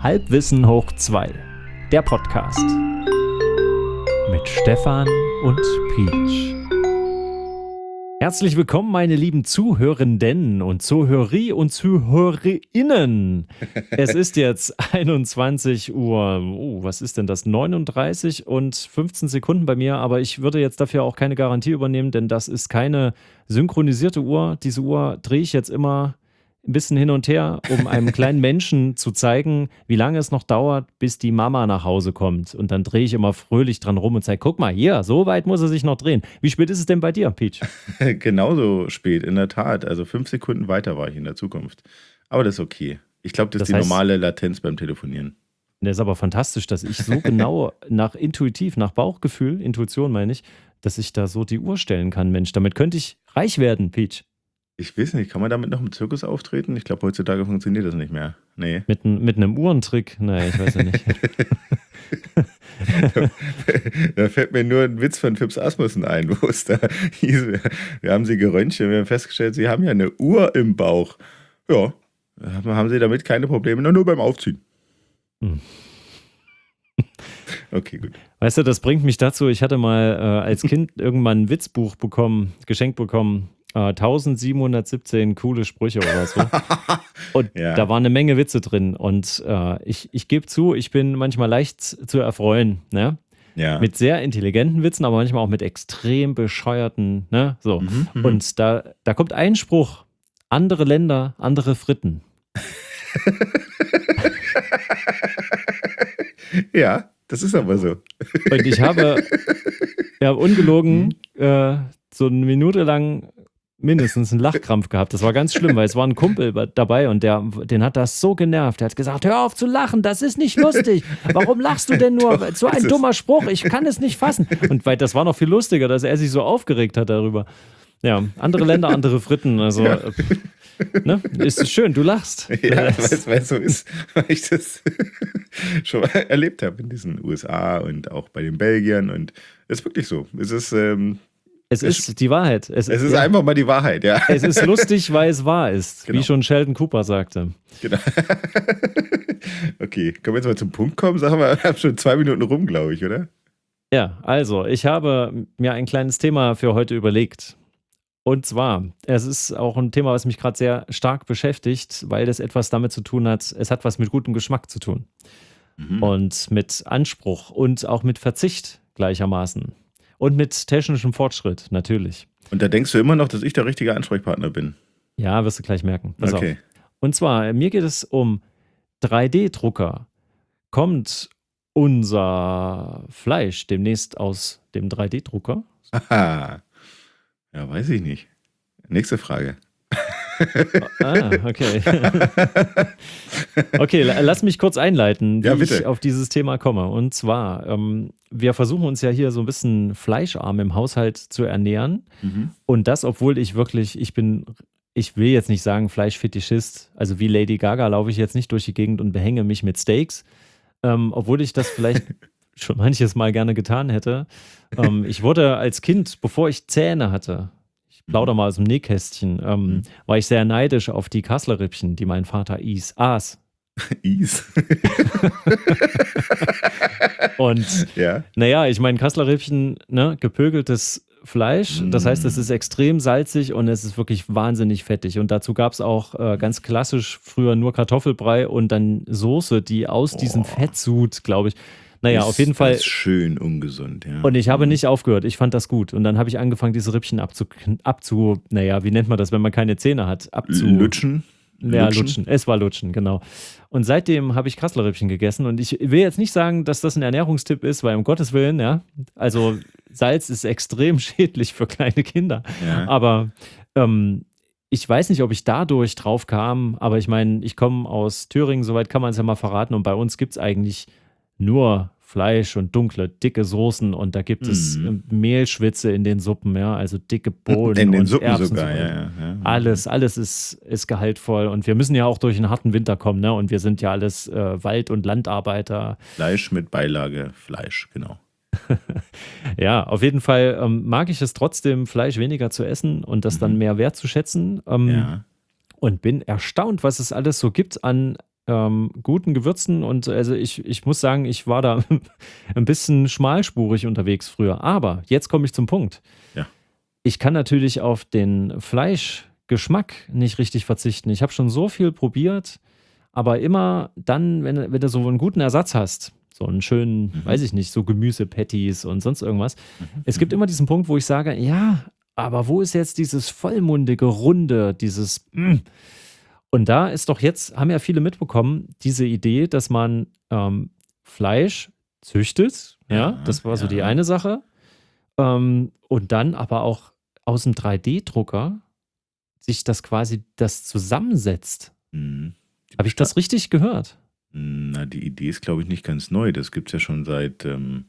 Halbwissen hoch 2, der Podcast mit Stefan und Peach. Herzlich willkommen, meine lieben Zuhörenden und Zuhörer und Zuhörerinnen. Es ist jetzt 21 Uhr, was ist denn das, 39 und 15 Sekunden bei mir, aber ich würde jetzt dafür auch keine Garantie übernehmen, denn das ist keine synchronisierte Uhr. Diese Uhr drehe ich jetzt immer ein bisschen hin und her, um einem kleinen Menschen zu zeigen, wie lange es noch dauert, bis die Mama nach Hause kommt. Und dann drehe ich immer fröhlich dran rum und sage, guck mal, hier, so weit muss er sich noch drehen. Wie spät ist es denn bei dir, Peach? Genauso spät, in der Tat. Also 5 Sekunden weiter war ich in der Zukunft. Aber das ist okay. Ich glaube, das ist die normale Latenz beim Telefonieren. Das ist aber fantastisch, dass ich so genau nach Bauchgefühl, Intuition meine ich, dass ich da so die Uhr stellen kann. Mensch, damit könnte ich reich werden, Peach. Ich weiß nicht, kann man damit noch im Zirkus auftreten? Ich glaube, heutzutage funktioniert das nicht mehr. Nee. Mit einem Uhrentrick? Nein, ich weiß ja nicht. Da fällt mir nur ein Witz von Fips Asmussen ein, wo es da hieß, wir haben sie geröntgt und wir haben festgestellt, sie haben ja eine Uhr im Bauch. Ja, haben sie damit keine Probleme, nur beim Aufziehen. Okay, gut. Weißt du, das bringt mich dazu, ich hatte mal als Kind irgendwann ein Witzbuch geschenkt bekommen, 1717 coole Sprüche oder so. Und Ja. da war eine Menge Witze drin. Und ich gebe zu, ich bin manchmal leicht zu erfreuen, ne? Ja. Mit sehr intelligenten Witzen, aber manchmal auch mit extrem bescheuerten, ne? So. Und da kommt ein Spruch: andere Länder, andere Fritten. Ja, das ist aber so. Und ich habe ungelogen so eine Minute lang mindestens einen Lachkrampf gehabt. Das war ganz schlimm, weil es war ein Kumpel dabei und den hat das so genervt. Der hat gesagt, hör auf zu lachen, das ist nicht lustig. Warum lachst du denn nur? Doch, So ein dummer Spruch, ich kann es nicht fassen. Und weil das war noch viel lustiger, dass er sich so aufgeregt hat darüber. Ja, andere Länder, andere Fritten. Also, Ja. Ne? Ist schön, du lachst. Ja, weil es so ist, weil ich das schon mal erlebt habe in diesen USA und auch bei den Belgiern. Und es ist wirklich so. Es ist die Wahrheit. Es ist einfach mal die Wahrheit, ja. Es ist lustig, weil es wahr ist, Genau. wie schon Sheldon Cooper sagte. Genau. Okay, können wir jetzt mal zum Punkt kommen? Sagen wir haben schon 2 Minuten rum, glaube ich, oder? Ja, also, ich habe mir ein kleines Thema für heute überlegt. Und zwar, es ist auch ein Thema, was mich gerade sehr stark beschäftigt, weil das etwas damit zu tun hat, es hat was mit gutem Geschmack zu tun. Und mit Anspruch und auch mit Verzicht gleichermaßen. Und mit technischem Fortschritt, natürlich. Und da denkst du immer noch, dass ich der richtige Ansprechpartner bin. Ja, wirst du gleich merken. Pass Okay. auf. Und zwar, mir geht es um 3D-Drucker. Kommt unser Fleisch demnächst aus dem 3D-Drucker? Aha. Ja, weiß ich nicht. Nächste Frage. Okay. Okay, lass mich kurz einleiten, wie Ja, bitte. ich auf dieses Thema komme. Und zwar, wir versuchen uns ja hier so ein bisschen fleischarm im Haushalt zu ernähren. Und das, obwohl ich will jetzt nicht sagen Fleischfetischist, also wie Lady Gaga laufe ich jetzt nicht durch die Gegend und behänge mich mit Steaks, obwohl ich das vielleicht schon manches Mal gerne getan hätte. Ich wurde als Kind, bevor ich Zähne hatte, ich plaudere mal aus dem Nähkästchen, war ich sehr neidisch auf die Kasslerrippchen, die mein Vater aß. Is. Und Ja. naja, ich meine, Kasslerrippchen, ne, gepökeltes Fleisch, das heißt, es ist extrem salzig und es ist wirklich wahnsinnig fettig. Und dazu gab es auch ganz klassisch früher nur Kartoffelbrei und dann Soße, die aus diesem Fettsud, glaube ich. Naja, auf jeden Fall. Das ist schön ungesund, ja. Und ich habe nicht aufgehört. Ich fand das gut. Und dann habe ich angefangen, diese Rippchen naja, wie nennt man das, wenn man keine Zähne hat? Lutschen? Ja, lutschen. Es war lutschen, genau. Und seitdem habe ich Kasslerrippchen gegessen. Und ich will jetzt nicht sagen, dass das ein Ernährungstipp ist, weil um Gottes Willen, ja, also Salz ist extrem schädlich für kleine Kinder. Ja. Aber ich weiß nicht, ob ich dadurch drauf kam. Aber ich meine, ich komme aus Thüringen, soweit kann man es ja mal verraten. Und bei uns gibt es eigentlich nur Fleisch und dunkle, dicke Soßen und da gibt es Mehlschwitze in den Suppen, ja, also dicke Bohnen In den und Suppen Erbsen sogar, so. ja. Alles ist gehaltvoll und wir müssen ja auch durch einen harten Winter kommen, ne? Und wir sind ja alles Wald- und Landarbeiter. Fleisch mit Beilage, Fleisch, genau. Ja, auf jeden Fall mag ich es trotzdem, Fleisch weniger zu essen und das dann mehr wertzuschätzen. Ja. Und bin erstaunt, was es alles so gibt an guten Gewürzen und also ich muss sagen, ich war da ein bisschen schmalspurig unterwegs früher. Aber jetzt komme ich zum Punkt. Ja. Ich kann natürlich auf den Fleischgeschmack nicht richtig verzichten. Ich habe schon so viel probiert, aber immer dann, wenn du so einen guten Ersatz hast, so einen schönen, weiß ich nicht, so Gemüsepatties und sonst irgendwas. Es gibt immer diesen Punkt, wo ich sage, ja, aber wo ist jetzt dieses vollmundige, runde, dieses Und da ist doch jetzt, haben ja viele mitbekommen, diese Idee, dass man Fleisch züchtet, ja, das war so die eine Sache. Und dann aber auch aus dem 3D-Drucker sich das zusammensetzt. Habe ich das richtig gehört? Na, die Idee ist, glaube ich, nicht ganz neu. Das gibt es ja schon seit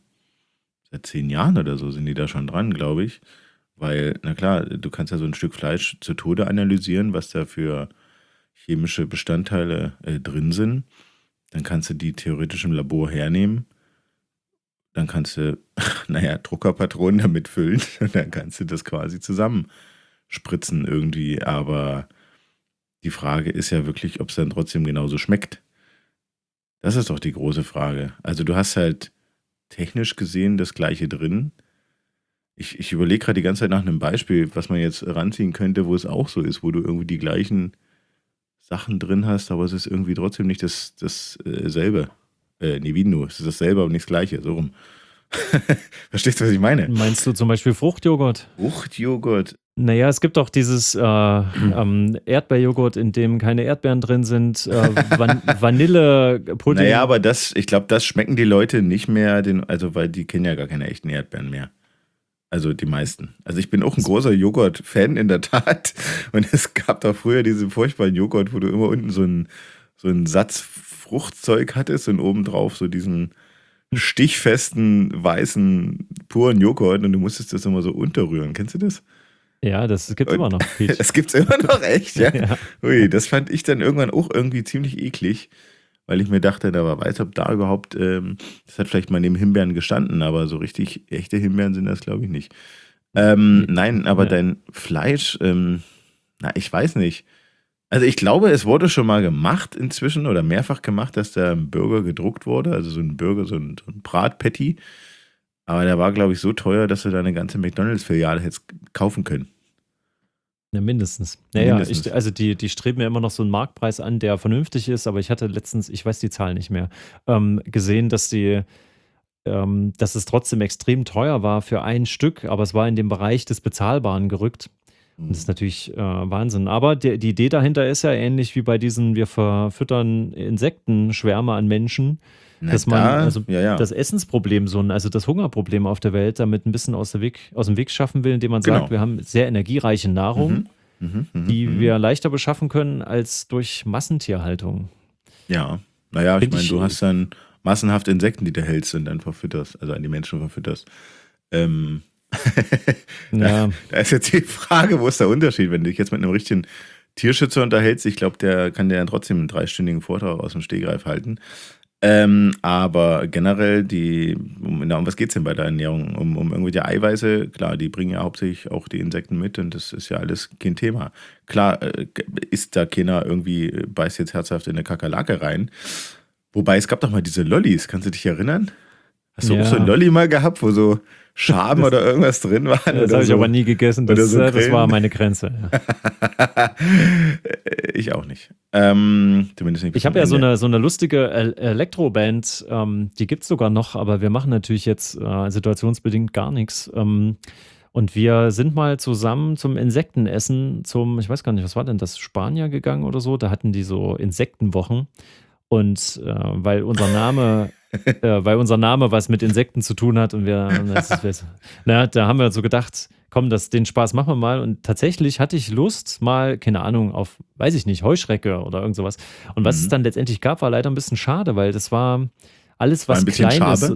10 Jahren oder so sind die da schon dran, glaube ich. Weil, na klar, du kannst ja so ein Stück Fleisch zu Tode analysieren, was da für chemische Bestandteile drin sind. Dann kannst du die theoretisch im Labor hernehmen. Dann kannst du, Druckerpatronen damit füllen. Und dann kannst du das quasi zusammenspritzen irgendwie. Aber die Frage ist ja wirklich, ob es dann trotzdem genauso schmeckt. Das ist doch die große Frage. Also du hast halt technisch gesehen das Gleiche drin. Ich überlege gerade die ganze Zeit nach einem Beispiel, was man jetzt ranziehen könnte, wo es auch so ist, wo du irgendwie die gleichen Sachen drin hast, aber es ist irgendwie trotzdem nicht dasselbe. Wie nur, es ist dasselbe, aber nicht das Gleiche, so rum. Verstehst du, was ich meine? Meinst du zum Beispiel Fruchtjoghurt? Fruchtjoghurt. Naja, es gibt auch dieses Erdbeerjoghurt, in dem keine Erdbeeren drin sind, Vanillepudding. Naja, aber ich glaube, das schmecken die Leute nicht mehr, weil die kennen ja gar keine echten Erdbeeren mehr. Also die meisten. Also ich bin auch ein großer Joghurt-Fan in der Tat. Und es gab da früher diesen furchtbaren Joghurt, wo du immer unten so einen Satz Fruchtzeug hattest und obendrauf so diesen stichfesten, weißen, puren Joghurt und du musstest das immer so unterrühren. Kennst du das? Ja, das gibt's immer noch. Das gibt's immer noch, echt, ja? Ja. Ui, das fand ich dann irgendwann auch irgendwie ziemlich eklig, weil ich mir dachte, da weiß, ob da überhaupt, das hat vielleicht mal neben Himbeeren gestanden, aber so richtig echte Himbeeren sind das, glaube ich, nicht. Nein, aber dein Fleisch, ich weiß nicht. Also ich glaube, es wurde schon mal gemacht inzwischen oder mehrfach gemacht, dass da ein Burger gedruckt wurde, also so ein Burger, so ein Bratpatty. Aber der war, glaube ich, so teuer, dass du da eine ganze McDonalds-Filiale hättest kaufen können. Ja, mindestens. Naja, Mindestens. also die streben ja immer noch so einen Marktpreis an, der vernünftig ist, aber ich hatte letztens, ich weiß die Zahl nicht mehr, gesehen, dass es trotzdem extrem teuer war für ein Stück, aber es war in dem Bereich des Bezahlbaren gerückt. Und das ist natürlich Wahnsinn. Aber die Idee dahinter ist ja ähnlich wie bei diesen, wir verfüttern Insektenschwärme an Menschen, dass man das Essensproblem, also das Hungerproblem auf der Welt damit ein bisschen aus dem Weg schaffen will, indem man sagt, wir haben sehr energiereiche Nahrung, die wir leichter beschaffen können als durch Massentierhaltung. Ja, ich meine, du hast dann massenhaft Insekten, die du hältst und dann verfütterst, also an die Menschen verfütterst. Da ist jetzt die Frage, wo ist der Unterschied? Wenn du dich jetzt mit einem richtigen Tierschützer unterhältst, ich glaube, der kann dir dann trotzdem einen 3-stündigen Vortrag aus dem Stegreif halten. Aber generell, um was geht es denn bei der Ernährung? Um irgendwelche Eiweiße, klar, die bringen ja hauptsächlich auch die Insekten mit und das ist ja alles kein Thema. Klar, isst da keiner irgendwie, beißt jetzt herzhaft in eine Kakerlake rein. Wobei, es gab doch mal diese Lollis, kannst du dich erinnern? Hast du auch so ein Lolli mal gehabt, wo so Schaben oder irgendwas drin war? Das habe ich aber nie gegessen, das war meine Grenze. Ja. Ich auch nicht. Zumindest nicht. Ich habe ja so eine lustige Elektroband, die gibt es sogar noch, aber wir machen natürlich jetzt situationsbedingt gar nichts. Und wir sind mal zusammen zum Insektenessen, ich weiß gar nicht, was war denn das, Spanier gegangen oder so, da hatten die so Insektenwochen. Und weil unser Name was mit Insekten zu tun hat und da haben wir so gedacht, komm, den Spaß machen wir mal. Und tatsächlich hatte ich Lust mal, keine Ahnung, auf, weiß ich nicht, Heuschrecke oder irgend sowas. Und was es dann letztendlich gab, war leider ein bisschen schade, weil das war alles, was klein ist.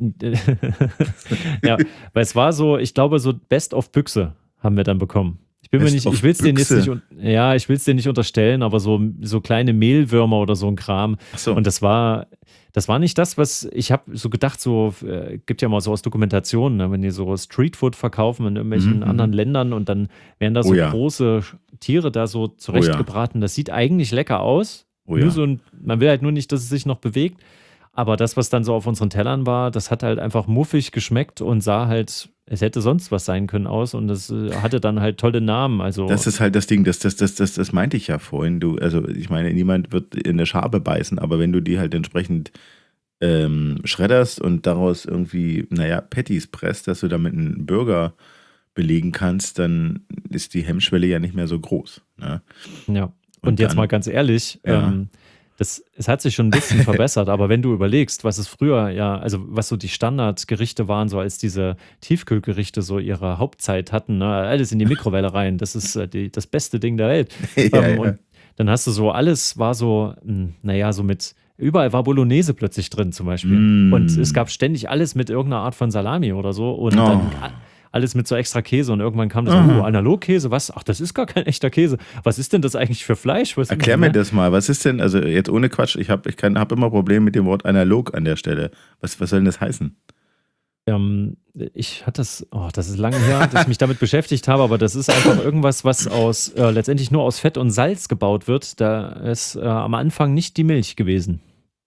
Ja, weil es war so, ich glaube, so Best of Büchse haben wir dann bekommen. Ich will es dir nicht unterstellen, aber so kleine Mehlwürmer oder so ein Kram. Ach so. Und das war nicht das, was ich habe so gedacht, gibt ja mal so aus Dokumentationen, ne, wenn die so Streetfood verkaufen in irgendwelchen anderen Ländern und dann werden da so große Tiere da so zurechtgebraten. Das sieht eigentlich lecker aus, Oh Nur ja. so man will halt nur nicht, dass es sich noch bewegt. Aber das, was dann so auf unseren Tellern war, das hat halt einfach muffig geschmeckt und sah halt, es hätte sonst was sein können aus und es hatte dann halt tolle Namen. Also, Das ist halt das Ding, das meinte ich ja vorhin. Also ich meine, niemand wird in eine Schabe beißen, aber wenn du die halt entsprechend schredderst und daraus irgendwie, Patties presst, dass du damit einen Burger belegen kannst, dann ist die Hemmschwelle ja nicht mehr so groß. Ne? ja. Und Und jetzt dann- mal ganz ehrlich, Ja. es hat sich schon ein bisschen verbessert, aber wenn du überlegst, was es früher also was so die Standardgerichte waren, so als diese Tiefkühlgerichte so ihre Hauptzeit hatten, ne, alles in die Mikrowelle rein, das ist das beste Ding der Welt. Ja. Und dann hast du so, alles war so, so mit, überall war Bolognese plötzlich drin zum Beispiel. Und es gab ständig alles mit irgendeiner Art von Salami oder so und dann alles mit so extra Käse und irgendwann kam das, Analogkäse, was? Ach, das ist gar kein echter Käse. Was ist denn das eigentlich für Fleisch? Erklär mir das mal. Was ist denn, also jetzt ohne Quatsch, ich habe immer Probleme mit dem Wort analog an der Stelle. Was soll denn das heißen? Ich hatte das ist lange her, dass ich mich damit beschäftigt habe, aber das ist einfach irgendwas, was letztendlich nur aus Fett und Salz gebaut wird. Da ist am Anfang nicht die Milch gewesen.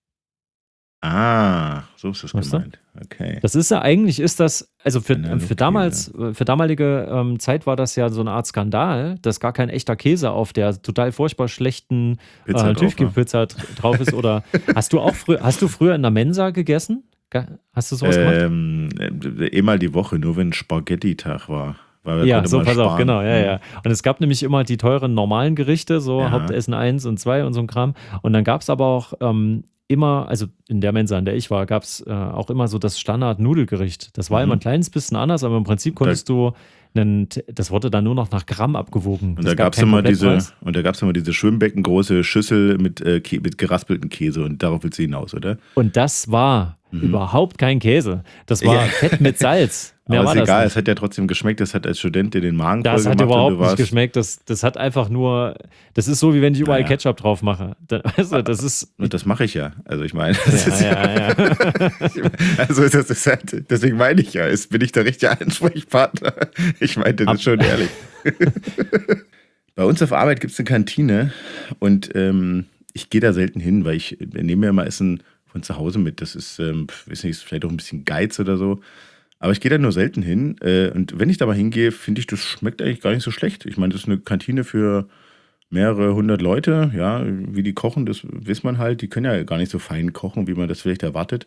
Ah, so ist das Weißt du? gemeint. Okay. Das ist ja eigentlich, also für Analogkäse. damalige Zeit war das ja so eine Art Skandal, dass gar kein echter Käse auf der total furchtbar schlechten Pizza drauf war. Tiefkühlpizza drauf ist. Oder hast du früher in der Mensa gegessen? Hast du sowas gemacht? Einmal die Woche, nur wenn Spaghetti-Tag war. Weil Ja, konnte so man pass auf, sparen. genau, ja. Und es gab nämlich immer die teuren normalen Gerichte, so Ja. Hauptessen 1 und 2 und so ein Kram. Und dann gab es aber auch immer, also in der Mensa, in der ich war, gab es auch immer so das Standard-Nudelgericht. Das war immer ein kleines bisschen anders, aber im Prinzip konntest du, das wurde dann nur noch nach Gramm abgewogen. Und Das da gab gab es keinen immer diese schwimmbeckengroße Schüssel mit geraspelten Käse und darauf willst du hinaus, oder? Und das war überhaupt kein Käse. Das war Fett mit Salz. Mehr Aber war ist das egal, nicht. es hat ja trotzdem geschmeckt, das hat als Student dir den Magen voll Das hat gemacht und überhaupt du nicht warst. geschmeckt. Das hat einfach nur, das ist so, wie wenn ich überall Naja. Ketchup drauf mache. Weißt du, das ist. Und das mache ich ja. Also ich meine, das ist Ja. also das ist halt, deswegen meine ich ja, bin ich der richtige Ansprechpartner. Ich meinte das schon ehrlich. Bei uns auf Arbeit gibt es eine Kantine und ich gehe da selten hin, weil ich nehme mir immer Essen von zu Hause mit. Das ist, weiß nicht, ist vielleicht auch ein bisschen Geiz oder so. Aber ich gehe da nur selten hin. Und wenn ich da mal hingehe, finde ich, das schmeckt eigentlich gar nicht so schlecht. Ich meine, das ist eine Kantine für mehrere hundert Leute. Ja, wie die kochen, das weiß man halt. Die können ja gar nicht so fein kochen, wie man das vielleicht erwartet.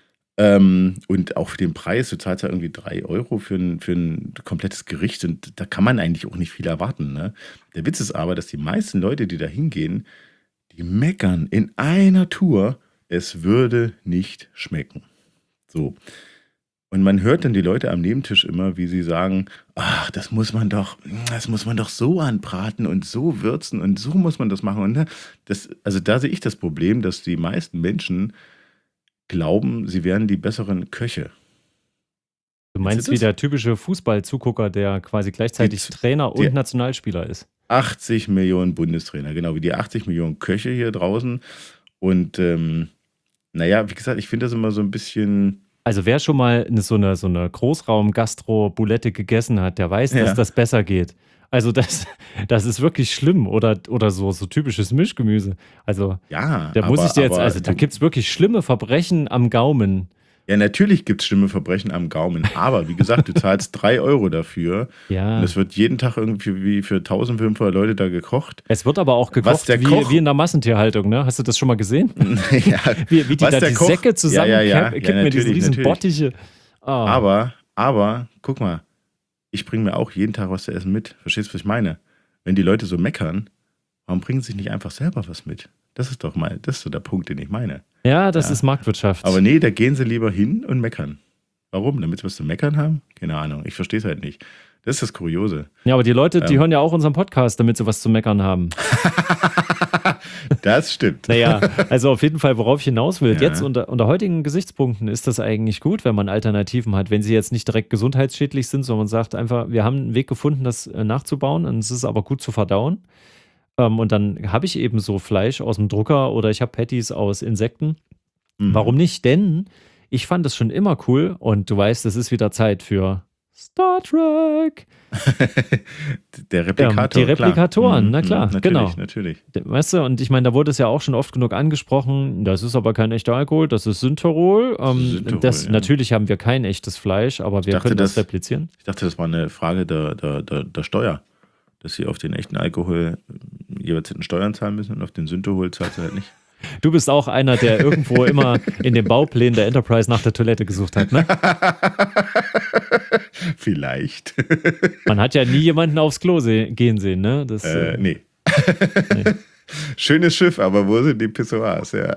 Und auch für den Preis, du zahlst ja irgendwie 3 Euro für ein komplettes Gericht. Und da kann man eigentlich auch nicht viel erwarten. Ne? Der Witz ist aber, dass die meisten Leute, die da hingehen, die meckern in einer Tour, es würde nicht schmecken. So. Und man hört dann die Leute am Nebentisch immer, wie sie sagen, ach, das muss man doch so anbraten und so würzen und so muss man das machen. Und also da sehe ich das Problem, dass die meisten Menschen glauben, sie wären die besseren Köche. Du meinst wie der typische Fußballzugucker, der quasi gleichzeitig Trainer und Nationalspieler ist. 80 Millionen Bundestrainer, genau wie die 80 Millionen Köche hier draußen. Und wie gesagt, ich finde das immer so ein bisschen. Also wer schon mal so eine Großraum-Gastro-Bulette gegessen hat, der weiß, dass das besser geht. Also das ist wirklich schlimm oder so typisches Mischgemüse. Also Ja, da muss ich dir jetzt, also da gibt es wirklich schlimme Verbrechen am Gaumen. Ja, natürlich gibt es schlimme Verbrechen am Gaumen, aber wie gesagt, du zahlst 3 Euro dafür Ja. und es wird jeden Tag irgendwie wie für 1500 Leute da gekocht. Es wird aber auch gekocht wie in der Massentierhaltung, ne? Hast du das schon mal gesehen? Ja, Wie die da die Säcke zusammen kippen mit diesen riesen natürlich. Bottiche. Oh. Aber, guck mal, ich bringe mir auch jeden Tag was zu essen mit. Verstehst du, was ich meine? Wenn die Leute so meckern, warum bringen sie sich nicht einfach selber was mit? Das ist so der Punkt, den ich meine. Ja, das ist Marktwirtschaft. Aber nee, da gehen sie lieber hin und meckern. Warum? Damit sie was zu meckern haben? Keine Ahnung, ich verstehe es halt nicht. Das ist das Kuriose. Ja, aber die Leute, die hören ja auch unseren Podcast, damit sie was zu meckern haben. Das stimmt. Naja, also auf jeden Fall, worauf ich hinaus will. Ja. Jetzt unter heutigen Gesichtspunkten ist das eigentlich gut, wenn man Alternativen hat, wenn sie jetzt nicht direkt gesundheitsschädlich sind, sondern man sagt einfach, wir haben einen Weg gefunden, das nachzubauen und es ist aber gut zu verdauen. Und dann habe ich eben so Fleisch aus dem Drucker oder ich habe Patties aus Insekten. Warum nicht? Denn ich fand es schon immer cool und du weißt, es ist wieder Zeit für Star Trek. Der Replikator. Die Replikatoren, klar. na klar, natürlich, genau. Natürlich. Weißt du, und ich meine, da wurde es ja auch schon oft genug angesprochen, das ist aber kein echter Alkohol, das ist Sündtirol. Sündtirol, ja. Natürlich haben wir kein echtes Fleisch, aber wir können das replizieren. Ich dachte, das war eine Frage der Steuer, dass sie auf den echten Alkohol jeweils Steuern zahlen müssen und auf den Sündtirol zahlt sie halt nicht. Du bist auch einer, der irgendwo immer in den Bauplänen der Enterprise nach der Toilette gesucht hat, ne? Vielleicht. Man hat ja nie jemanden aufs Klo gehen sehen, ne? Nee. Schönes Schiff, aber wo sind die Pissoirs? Ja.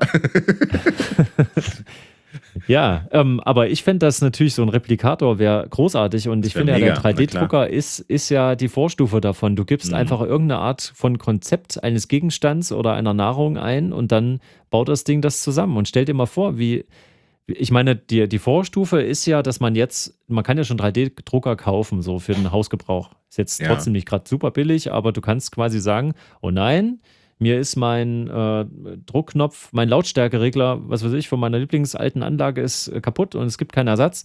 Ja, aber ich fände das natürlich, so ein Replikator wäre großartig und ich finde ja, der 3D-Drucker ist ja die Vorstufe davon. Du gibst einfach irgendeine Art von Konzept eines Gegenstands oder einer Nahrung ein und dann baut das Ding das zusammen. Und stell dir mal vor, ich meine, die Vorstufe ist ja, dass man kann ja schon 3D-Drucker kaufen, so für den Hausgebrauch. Ist jetzt trotzdem nicht gerade super billig, aber du kannst quasi sagen, oh nein, mir ist mein Druckknopf, mein Lautstärkeregler, was weiß ich, von meiner lieblingsalten Anlage ist kaputt und es gibt keinen Ersatz.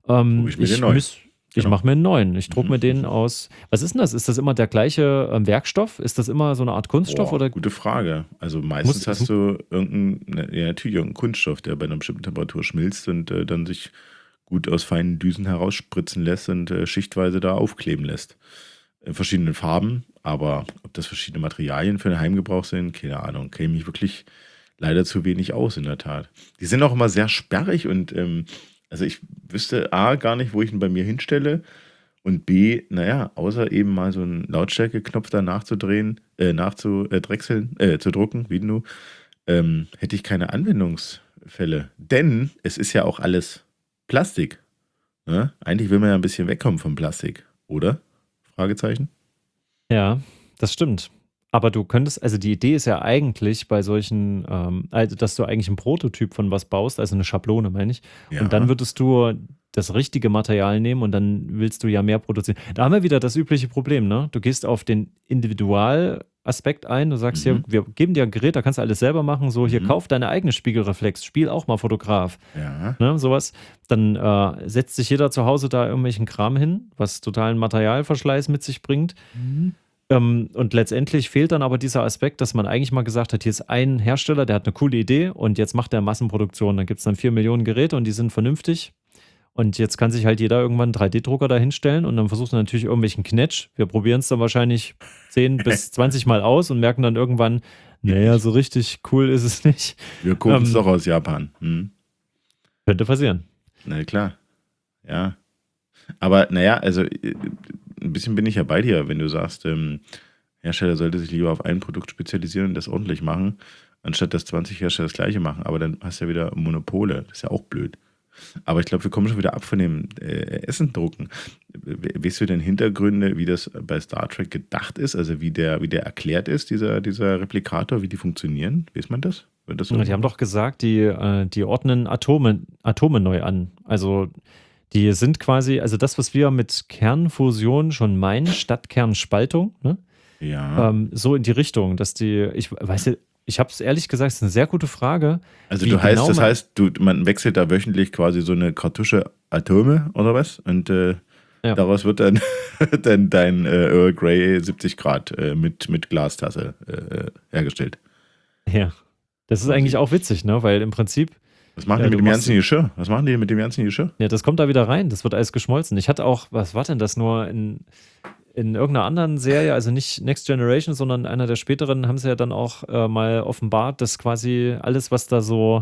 Ich mache mir einen neuen. Ich drucke mir den aus. Was ist denn das? Ist das immer der gleiche Werkstoff? Ist das immer so eine Art Kunststoff? Oder? Gute Frage. Also meistens hast du irgendeinen Kunststoff, der bei einer bestimmten Temperatur schmilzt und dann sich gut aus feinen Düsen herausspritzen lässt und schichtweise da aufkleben lässt. In verschiedenen Farben, aber ob das verschiedene Materialien für den Heimgebrauch sind, keine Ahnung, kenne mich wirklich leider zu wenig aus, in der Tat. Die sind auch immer sehr sperrig und also ich wüsste A, gar nicht, wo ich ihn bei mir hinstelle und B, naja, außer eben mal so einen Lautstärkeknopf da nachzudrehen, nachzudrechseln, zu drucken, wie du, hätte ich keine Anwendungsfälle. Denn es ist ja auch alles Plastik. Ne? Eigentlich will man ja ein bisschen wegkommen vom Plastik, oder? Fragezeichen. Ja, das stimmt. Aber du könntest, also die Idee ist ja eigentlich bei solchen, also dass du eigentlich einen Prototyp von was baust, also eine Schablone, meine ich. Ja. Und dann würdest du das richtige Material nehmen und dann willst du ja mehr produzieren. Da haben wir wieder das übliche Problem, ne? Du gehst auf den Individualaspekt ein, du sagst hier, wir geben dir ein Gerät, da kannst du alles selber machen, so hier, kauf deine eigene Spiegelreflex, spiel auch mal Fotograf. Ja. Ne, sowas. Dann setzt sich jeder zu Hause da irgendwelchen Kram hin, was totalen Materialverschleiß mit sich bringt. Und letztendlich fehlt dann aber dieser Aspekt, dass man eigentlich mal gesagt hat, hier ist ein Hersteller, der hat eine coole Idee und jetzt macht er Massenproduktion. Dann gibt es dann 4 Millionen Geräte und die sind vernünftig. Und jetzt kann sich halt jeder irgendwann einen 3D-Drucker da hinstellen und dann versucht er natürlich irgendwelchen Knetsch. Wir probieren es dann wahrscheinlich 10 bis 20 Mal aus und merken dann irgendwann, naja, so richtig cool ist es nicht. Wir gucken es doch aus Japan. Könnte passieren. Na klar. Ja. Aber naja, also ein bisschen bin ich ja bei dir, wenn du sagst, Hersteller sollte sich lieber auf ein Produkt spezialisieren und das ordentlich machen, anstatt dass 20 Hersteller das gleiche machen. Aber dann hast du ja wieder Monopole. Das ist ja auch blöd. Aber ich glaube, wir kommen schon wieder ab von dem Essendrucken. Weißt du denn Hintergründe, wie das bei Star Trek gedacht ist? Also wie der erklärt ist, dieser Replikator, wie die funktionieren? Weiß man das? Wird das so? Die haben doch gesagt, die ordnen Atome neu an. Also die sind quasi, also das, was wir mit Kernfusion schon meinen, statt Kernspaltung, ne? Ja. So in die Richtung, dass ich weiß ja, ich habe es ehrlich gesagt, es ist eine sehr gute Frage. Also das heißt, man wechselt da wöchentlich quasi so eine Kartusche Atome oder was? Und daraus wird dann, dein Earl Grey 70 Grad mit Glastasse hergestellt. Ja, das ist eigentlich auch witzig, ne? Weil im Prinzip was machen die mit dem ganzen Geschirr? Was machen die mit dem ganzen Geschirr? Ja, das kommt da wieder rein. Das wird alles geschmolzen. Ich hatte auch, was war denn das nur in irgendeiner anderen Serie, also nicht Next Generation, sondern einer der späteren, haben sie ja dann auch mal offenbart, dass quasi alles, was da so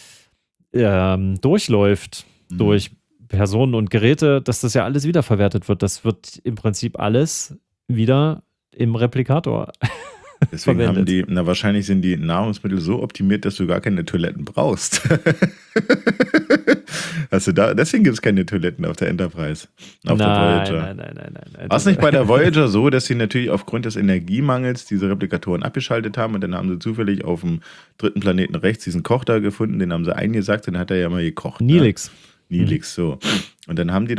durchläuft, durch Personen und Geräte, dass das ja alles wiederverwertet wird. Das wird im Prinzip alles wieder im Replikator Deswegen verwendet. wahrscheinlich sind die Nahrungsmittel so optimiert, dass du gar keine Toiletten brauchst. Deswegen gibt es keine Toiletten auf der Enterprise. Auf der Voyager. Nein. War es nicht bei der Voyager so, dass sie natürlich aufgrund des Energiemangels diese Replikatoren abgeschaltet haben und dann haben sie zufällig auf dem 3. Planeten rechts diesen Koch da gefunden, den haben sie eingesackt und dann hat er ja mal gekocht. Nilix. Ne? Nilix, so. Und dann haben die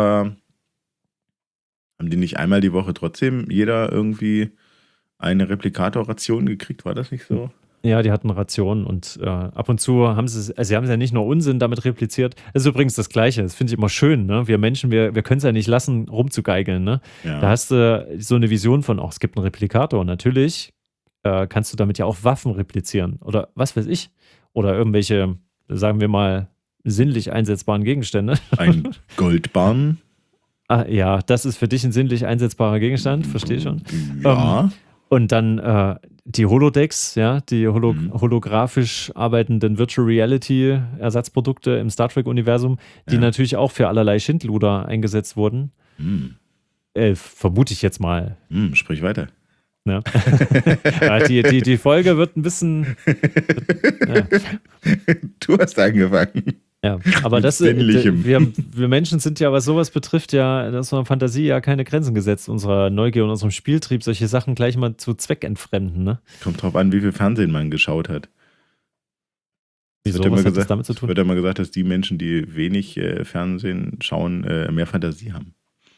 nicht einmal die Woche trotzdem jeder irgendwie eine Replikatorration gekriegt? War das nicht so? Ja, die hatten Rationen und ab und zu haben sie haben es ja nicht nur Unsinn damit repliziert. Das ist übrigens das Gleiche, das finde ich immer schön, ne? Wir Menschen, wir können es ja nicht lassen, rumzugeigeln, ne? Da Ja. hast du so eine Vision von, es gibt einen Replikator. Natürlich kannst du damit ja auch Waffen replizieren oder was weiß ich. Oder irgendwelche, sagen wir mal, sinnlich einsetzbaren Gegenstände. Ein Goldbarren. Ah, ja, das ist für dich ein sinnlich einsetzbarer Gegenstand, verstehe schon. Ja. Und dann die Holodecks, ja, die Mhm. holographisch arbeitenden Virtual Reality Ersatzprodukte im Star Trek-Universum, die Ja. natürlich auch für allerlei Schindluder eingesetzt wurden. Hm. Vermute ich jetzt mal. Sprich weiter. Ne? Ja, die Folge wird ein bisschen. Ja. Du hast angefangen. Ja, aber Mit das, Sinnlichem. wir Menschen sind ja, was sowas betrifft, ja, in unserer Fantasie ja keine Grenzen gesetzt, unserer Neugier und unserem Spieltrieb, solche Sachen gleich mal zu Zweck entfremden, ne? Kommt drauf an, wie viel Fernsehen man geschaut hat. Es Wieso, wird ja was immer hat das gesagt, damit zu es tun? wird ja immer gesagt, dass die Menschen, die wenig Fernsehen schauen, mehr Fantasie haben.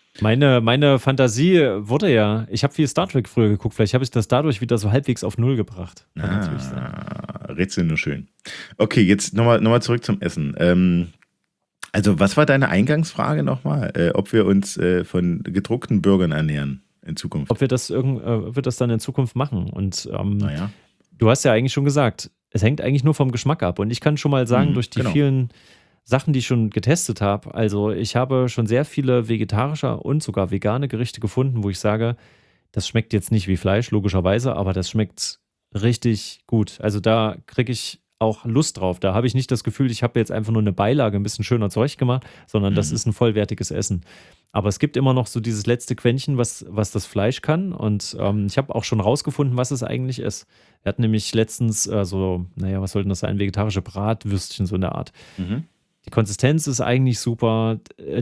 Meine Fantasie wurde ja, ich habe viel Star Trek früher geguckt, vielleicht habe ich das dadurch wieder so halbwegs auf Null gebracht. Kann natürlich sein. Rätsel nur schön. Okay, jetzt nochmal zurück zum Essen. Also, was war deine Eingangsfrage nochmal? Ob wir uns von gedruckten Burgern ernähren in Zukunft? Ob wir das dann in Zukunft machen. Und Naja. du hast ja eigentlich schon gesagt, es hängt eigentlich nur vom Geschmack ab. Und ich kann schon mal sagen, durch die genau. vielen Sachen, die ich schon getestet habe, also ich habe schon sehr viele vegetarische und sogar vegane Gerichte gefunden, wo ich sage, das schmeckt jetzt nicht wie Fleisch, logischerweise, aber das schmeckt richtig gut. Also da kriege ich auch Lust drauf. Da habe ich nicht das Gefühl, ich habe jetzt einfach nur eine Beilage ein bisschen schöner Zeug gemacht, sondern das ist ein vollwertiges Essen. Aber es gibt immer noch so dieses letzte Quäntchen, was das Fleisch kann. Und ich habe auch schon rausgefunden, was es eigentlich ist. Wir hatten nämlich letztens was soll denn das sein? Vegetarische Bratwürstchen, so in der Art. Mhm. Die Konsistenz ist eigentlich super.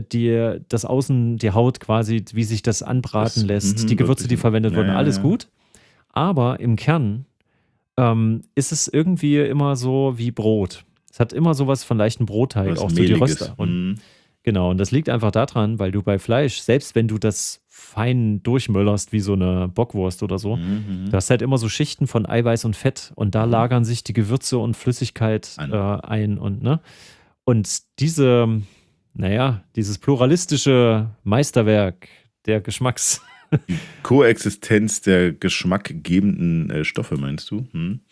Das Außen, die Haut quasi, wie sich das anbraten lässt, die Gewürze, die verwendet wurden, alles gut. Aber im Kern ist es irgendwie immer so wie Brot. Es hat immer sowas von leichten Brotteig, Was auch so die Mehliges. Röster. Und genau, und das liegt einfach daran, weil du bei Fleisch, selbst wenn du das fein durchmöllerst wie so eine Bockwurst oder so, du hast halt immer so Schichten von Eiweiß und Fett und da lagern sich die Gewürze und Flüssigkeit ein und ne? Und dieses pluralistische Meisterwerk der Geschmacks. Die Koexistenz der geschmackgebenden Stoffe, meinst du?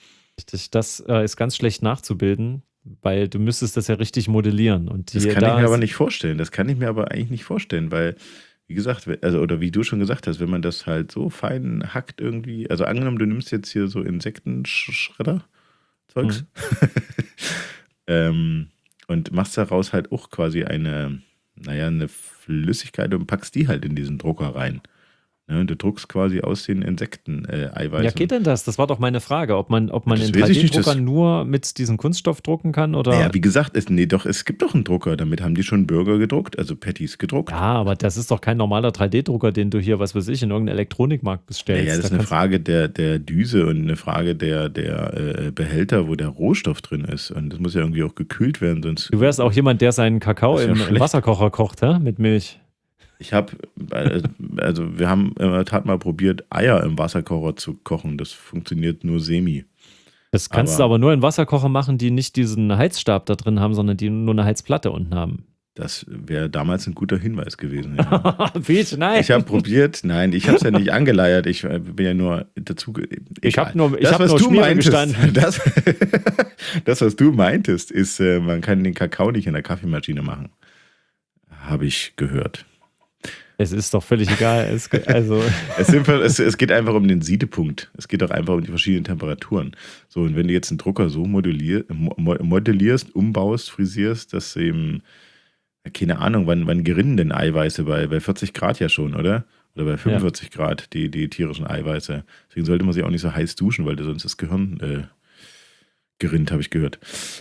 Das ist ganz schlecht nachzubilden, weil du müsstest das ja richtig modellieren. Und Das kann ich mir aber nicht vorstellen. Das kann ich mir aber eigentlich nicht vorstellen, weil, wie gesagt, oder wie du schon gesagt hast, wenn man das halt so fein hackt irgendwie, also angenommen, du nimmst jetzt hier so Insektenschredder-Zeugs und machst daraus halt auch quasi eine Flüssigkeit und packst die halt in diesen Drucker rein. Ne, du druckst quasi aus den Insekten Eiweiß. Ja, geht denn das? Das war doch meine Frage, ob man Das in weiß ich nicht, 3D-Drucker nur mit diesem Kunststoff drucken kann oder. Ja, wie gesagt, es gibt doch einen Drucker, damit haben die schon Burger gedruckt, also Patties gedruckt. Ja, aber das ist doch kein normaler 3D-Drucker, den du hier, was weiß ich, in irgendeinem Elektronikmarkt bestellst. Ja, das ist eine Frage der Düse und eine Frage der Behälter, wo der Rohstoff drin ist. Und das muss ja irgendwie auch gekühlt werden, sonst. Du wärst auch jemand, der seinen Kakao Das ist ja im schlecht. Wasserkocher kocht, hä? Mit Milch. Wir haben in der Tat mal probiert, Eier im Wasserkocher zu kochen. Das funktioniert nur semi. Das kannst du aber nur in Wasserkocher machen, die nicht diesen Heizstab da drin haben, sondern die nur eine Heizplatte unten haben. Das wäre damals ein guter Hinweis gewesen. Ja. Peach, nein. Ich habe probiert, nein, ich habe es ja nicht angeleiert. Ich bin ja nur dazu. Ich habe nur was du Schmiere meintest, gestanden. das, was du meintest, ist, man kann den Kakao nicht in der Kaffeemaschine machen. Habe ich gehört. Es ist doch völlig egal. Es geht einfach um den Siedepunkt. Es geht auch einfach um die verschiedenen Temperaturen. So, und wenn du jetzt einen Drucker so modellierst, umbaust, frisierst, dass eben, keine Ahnung, wann gerinnen denn Eiweiße bei 40 Grad ja schon, oder? Oder bei 45 Grad, die tierischen Eiweiße. Deswegen sollte man sich auch nicht so heiß duschen, weil sonst das Gehirn gerinnt, habe ich gehört.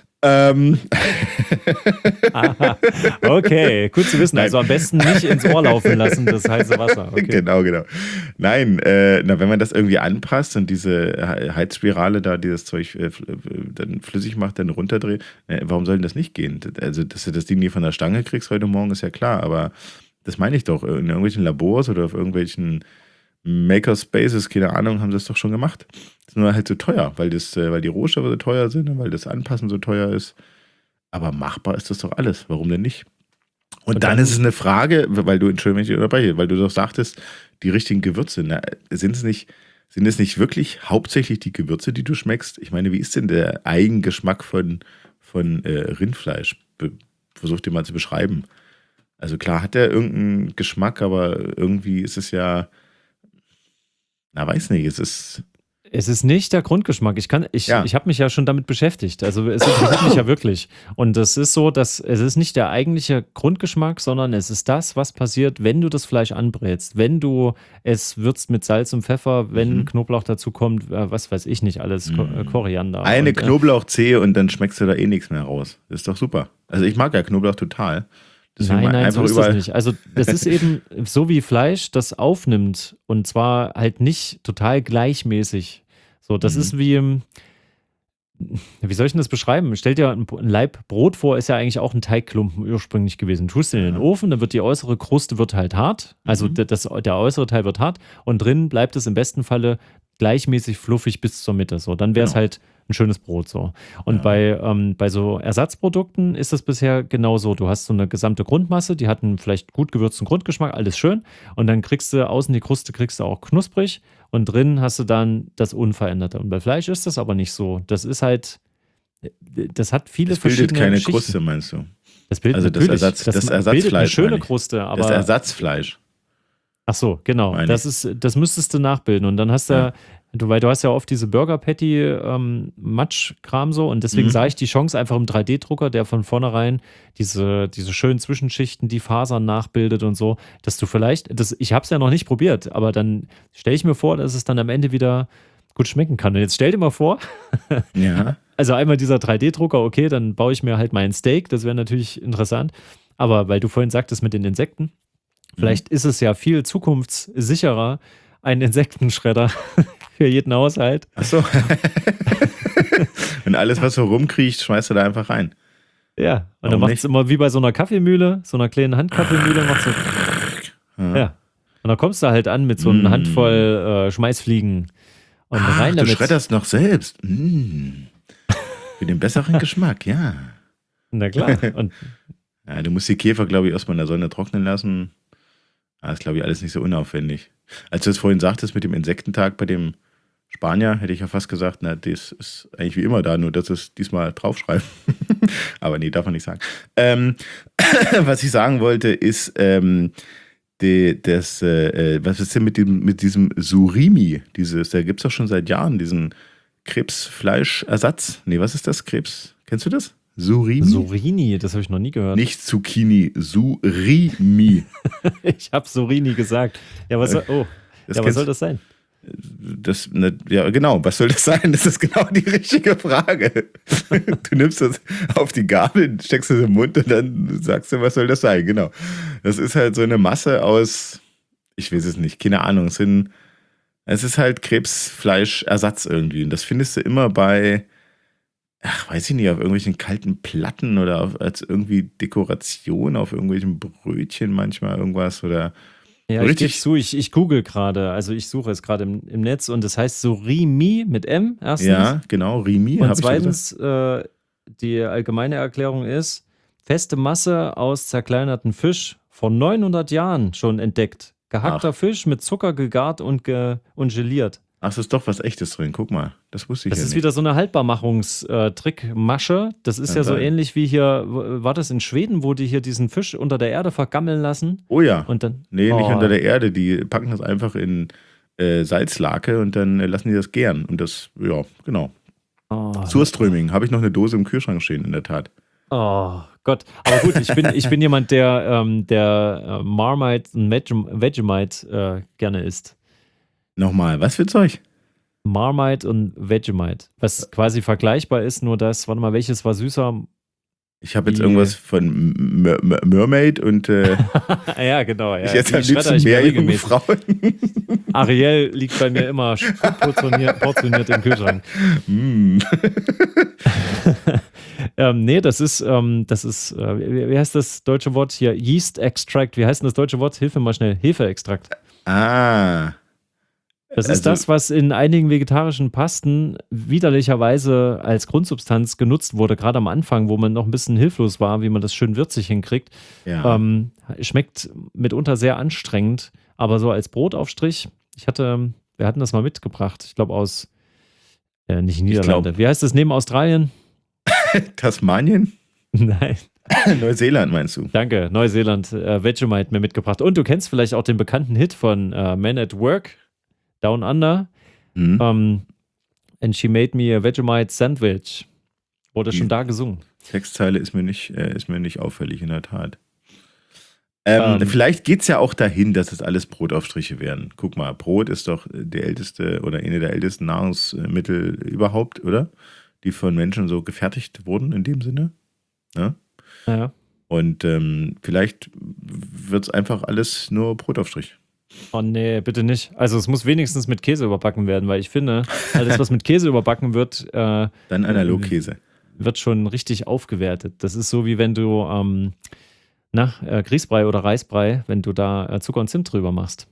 Aha. Okay, gut zu wissen. Nein. Also am besten nicht ins Ohr laufen lassen, das heiße Wasser. Okay. Genau. Nein, wenn man das irgendwie anpasst und diese Heizspirale da, dieses Zeug dann flüssig macht, dann runterdreht, warum soll denn das nicht gehen? Also, dass du das Ding nie von der Stange kriegst heute Morgen, ist ja klar, aber das meine ich doch. In irgendwelchen Labors oder auf irgendwelchen Makerspaces, keine Ahnung, haben das doch schon gemacht. Das ist nur halt so teuer, weil die Rohstoffe so teuer sind und weil das Anpassen so teuer ist. Aber machbar ist das doch alles. Warum denn nicht? Und dann ist es eine Frage, Entschuldigung, wenn ich dich unterbreche, weil du doch sagtest, die richtigen Gewürze, sind es nicht wirklich hauptsächlich die Gewürze, die du schmeckst? Ich meine, wie ist denn der Eigengeschmack von Rindfleisch? Versuch dir mal zu beschreiben. Also klar hat der irgendeinen Geschmack, aber irgendwie ist es ja, weiß nicht, Es ist nicht der Grundgeschmack. Ich habe mich ja schon damit beschäftigt. Also es interessiert mich ja wirklich. Und es ist so, dass es ist nicht der eigentliche Grundgeschmack, sondern es ist das, was passiert, wenn du das Fleisch anbrätst, wenn du es würzt mit Salz und Pfeffer, wenn Knoblauch dazu kommt, was weiß ich nicht alles, Koriander. Eine Knoblauchzehe und dann schmeckst du da eh nichts mehr raus. Das ist doch super. Also ich mag ja Knoblauch total. Nein, so ist das nicht. Also das ist eben so wie Fleisch, das aufnimmt und zwar halt nicht total gleichmäßig. So, das ist wie soll ich denn das beschreiben? Stell dir ein Laib Brot vor, ist ja eigentlich auch ein Teigklumpen ursprünglich gewesen. Du tust ihn in den Ofen, dann wird die äußere Kruste halt hart, also der äußere Teil wird hart und drin bleibt es im besten Falle gleichmäßig fluffig bis zur Mitte. So, dann wäre es halt ein schönes Brot so. Und bei so Ersatzprodukten ist das bisher genauso. Du hast so eine gesamte Grundmasse, die hat einen vielleicht gut gewürzten Grundgeschmack, alles schön. Und dann kriegst du außen die Kruste auch knusprig und drin hast du dann das Unveränderte. Und bei Fleisch ist das aber nicht so. Das ist halt, das hat viele verschiedene Geschichten. Das bildet keine Schichten. Kruste, meinst du? Das bildet also das Ersatzfleisch. Bildet eine schöne Kruste, aber das Ersatzfleisch. Ach so, genau. Das müsstest du nachbilden. Und dann hast du, weil du hast ja oft diese Burger-Patty Matsch-Kram so und deswegen sah ich die Chance einfach im 3D-Drucker, der von vornherein diese schönen Zwischenschichten, die Fasern nachbildet und so, dass du vielleicht, ich habe es ja noch nicht probiert, aber dann stelle ich mir vor, dass es dann am Ende wieder gut schmecken kann. Und jetzt stell dir mal vor, also einmal dieser 3D-Drucker, okay, dann baue ich mir halt meinen Steak, das wäre natürlich interessant, aber weil du vorhin sagtest mit den Insekten, vielleicht ist es ja viel zukunftssicherer, einen Insektenschredder für jeden Haushalt. Ach so. Und alles, was so rumkriecht, schmeißt du da einfach rein. Ja, und dann macht es immer wie bei so einer Kaffeemühle, so einer kleinen Handkaffeemühle, macht so. Ja. Und dann kommst du halt an mit so einer Handvoll Schmeißfliegen und rein damit. Du schredderst noch selbst. Für den besseren Geschmack, ja. Na klar. Und ja, du musst die Käfer, glaube ich, erstmal in der Sonne trocknen lassen. Das ist, glaube ich, alles nicht so unaufwendig. Als du es vorhin sagtest mit dem Insektentag bei dem Spanier, hätte ich ja fast gesagt, das ist eigentlich wie immer da, nur dass es diesmal draufschreiben. Aber nee, darf man nicht sagen. Was ich sagen wollte, ist, was ist denn mit diesem Surimi? Da gibt es doch schon seit Jahren diesen Krebsfleischersatz. Nee, was ist das? Krebs? Kennst du das? Surini, das habe ich noch nie gehört. Nicht Zucchini, Surimi. Ich habe Surini gesagt. Ja, was soll das sein? Genau, was soll das sein? Das ist genau die richtige Frage. Du nimmst das auf die Gabel, steckst es im Mund und dann sagst du, was soll das sein? Genau. Das ist halt so eine Masse aus, ich weiß es nicht, keine Ahnung, es ist halt Krebsfleischersatz irgendwie. Und das findest du immer bei, weiß ich nicht, auf irgendwelchen kalten Platten oder als irgendwie Dekoration auf irgendwelchen Brötchen manchmal irgendwas oder ja, ich google gerade, also ich suche es gerade im Netz und das heißt Surimi mit M erstens. Ja, genau, Rimi. Und zweitens, die allgemeine Erklärung ist, feste Masse aus zerkleinerten Fisch, vor 900 Jahren schon entdeckt. Gehackter Fisch mit Zucker gegart und geliert. Ach, es ist doch was Echtes drin, guck mal. Das wusste ich Das ja ist nicht. wieder so eine Haltbarmachungstrickmasche. Das ist ja so ähnlich wie hier, war das in Schweden, wo die hier diesen Fisch unter der Erde vergammeln lassen? Oh ja. Und dann, nicht unter der Erde. Die packen das einfach in Salzlake und dann lassen die das gären. Und das, ja, genau. Surströmming. Habe ich noch eine Dose im Kühlschrank stehen, in der Tat. Oh Gott. Aber gut, ich bin jemand, der Marmite und Vegemite gerne isst. Nochmal, was für Zeug? Marmite und Vegemite. Was quasi vergleichbar ist, nur das, warte mal, welches war süßer? Ich habe jetzt irgendwas von Mermaid und ja, genau. Ja. Ich esse am liebsten Meerjungfrauen. Ariel liegt bei mir immer portioniert im Kühlschrank. Nee, das ist, wie heißt das deutsche Wort hier? Yeast Extract. Wie heißt denn das deutsche Wort? Hilf mir mal schnell. Hefeextrakt. Das ist das, was in einigen vegetarischen Pasten widerlicherweise als Grundsubstanz genutzt wurde, gerade am Anfang, wo man noch ein bisschen hilflos war, wie man das schön würzig hinkriegt. Ja. Schmeckt mitunter sehr anstrengend, aber so als Brotaufstrich, wir hatten das mal mitgebracht, ich glaube aus, nicht Niederlande. Wie heißt das neben Australien? Tasmanien? Nein. Neuseeland meinst du? Danke, Neuseeland. Vegemite mir mitgebracht. Und du kennst vielleicht auch den bekannten Hit von Men at Work, Down Under. And she made me a Vegemite sandwich. Wurde schon da gesungen. Textzeile ist mir nicht auffällig, in der Tat. Vielleicht geht es ja auch dahin, dass es alles Brotaufstriche werden. Guck mal, Brot ist doch der älteste oder eine der ältesten Nahrungsmittel überhaupt, oder? Die von Menschen so gefertigt wurden in dem Sinne. Ja. Ja. Und vielleicht wird es einfach alles nur Brotaufstrich. Oh nee, bitte nicht. Also es muss wenigstens mit Käse überbacken werden, weil ich finde, alles, was mit Käse überbacken wird, dann Analogkäse. Wird schon richtig aufgewertet. Das ist so, wie wenn du Grießbrei oder Reisbrei, wenn du da Zucker und Zimt drüber machst.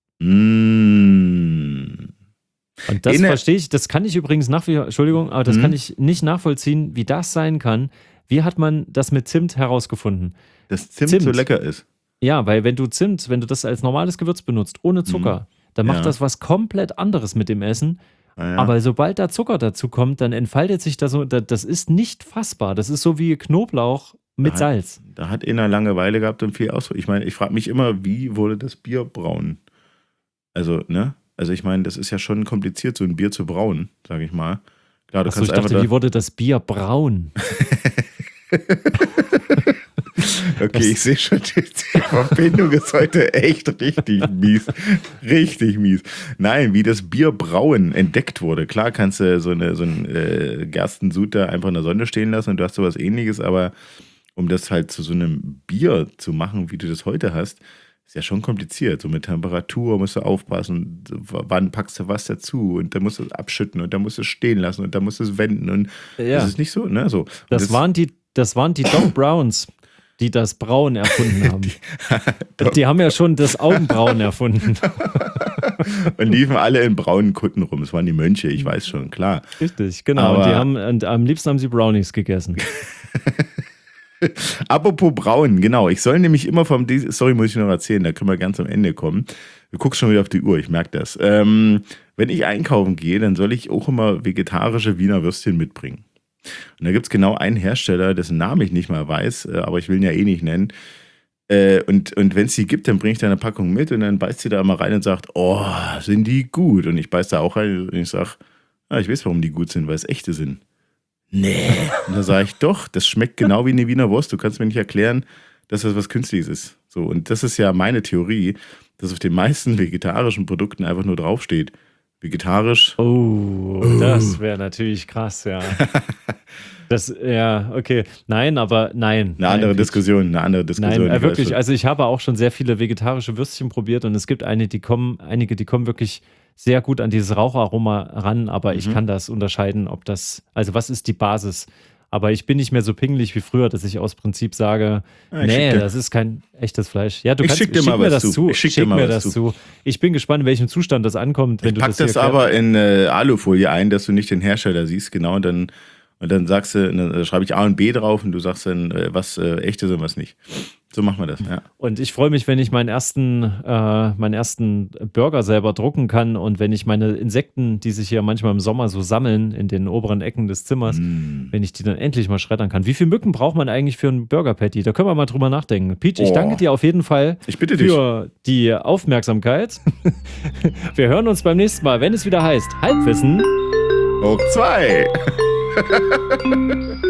Und das verstehe ich, das kann ich übrigens kann ich nicht nachvollziehen, wie das sein kann. Wie hat man das mit Zimt herausgefunden? Dass Zimt so lecker ist. Ja, weil wenn du das als normales Gewürz benutzt, ohne Zucker, dann macht das was komplett anderes mit dem Essen. Ja. Aber sobald da Zucker dazu kommt, dann entfaltet sich das so, das ist nicht fassbar. Das ist so wie Knoblauch mit Salz. Da hat einer Langeweile gehabt und viel Ausdruck. Ich meine, ich frage mich immer, wie wurde das Bier braun? Also, ne? Also ich meine, das ist ja schon kompliziert, so ein Bier zu brauen, sage ich mal. Klar, ich dachte, wie wurde das Bier braun? Okay, ich sehe schon, die Verbindung ist heute echt richtig mies. Richtig mies. Nein, wie das Bierbrauen entdeckt wurde. Klar kannst du so einen Gerstensud da einfach in der Sonne stehen lassen und du hast sowas Ähnliches, aber um das halt zu so einem Bier zu machen, wie du das heute hast, ist ja schon kompliziert. So mit Temperatur musst du aufpassen, wann packst du was dazu und dann musst du es abschütten und dann musst du es stehen lassen und dann musst du es wenden und das ist nicht so, ne? So. Das waren die Doc Browns, die das Brauen erfunden haben. Die haben ja schon das Augenbrauen erfunden. Und liefen alle in braunen Kutten rum. Das waren die Mönche, ich weiß schon, klar. Richtig, genau. Und am liebsten haben sie Brownies gegessen. Apropos braun, genau. Ich soll nämlich immer Story muss ich noch erzählen, da können wir ganz am Ende kommen. Du guckst schon wieder auf die Uhr, ich merke das. Wenn ich einkaufen gehe, dann soll ich auch immer vegetarische Wiener Würstchen mitbringen. Und da gibt es genau einen Hersteller, dessen Namen ich nicht mal weiß, aber ich will ihn ja eh nicht nennen. Und wenn es die gibt, dann bringe ich da eine Packung mit und dann beißt sie da mal rein und sagt, oh, sind die gut? Und ich beiß da auch rein und ich sage, ich weiß, warum die gut sind, weil es echte sind. Nee. Und da sage ich, doch, das schmeckt genau wie eine Wiener Wurst. Du kannst mir nicht erklären, dass das was Künstliches ist. So, und das ist ja meine Theorie, dass auf den meisten vegetarischen Produkten einfach nur draufsteht, vegetarisch. Oh, das wäre natürlich krass, ja. Okay. Nein. Eine andere Diskussion. Nein, wirklich. Also ich habe auch schon sehr viele vegetarische Würstchen probiert und es gibt einige, die kommen wirklich sehr gut an dieses Raucharoma ran, aber ich kann das unterscheiden, was ist die Basis? Aber ich bin nicht mehr so pingelig wie früher, dass ich aus Prinzip sage, das ist kein echtes Fleisch. Ja, schick mir das zu. Ich bin gespannt, in welchem Zustand das ankommt. Wenn ich pack das aber in Alufolie ein, dass du nicht den Hersteller siehst, genau, und dann sagst du, dann schreibe ich A und B drauf und du sagst dann, was echt ist und was nicht. So machen wir das, ja. Und ich freue mich, wenn ich meinen ersten Burger selber drucken kann und wenn ich meine Insekten, die sich hier manchmal im Sommer so sammeln in den oberen Ecken des Zimmers, wenn ich die dann endlich mal schreddern kann. Wie viele Mücken braucht man eigentlich für einen Burger-Patty? Da können wir mal drüber nachdenken. Peach, ich danke dir auf jeden Fall für die Aufmerksamkeit. Wir hören uns beim nächsten Mal, wenn es wieder heißt Halbwissen hoch 2.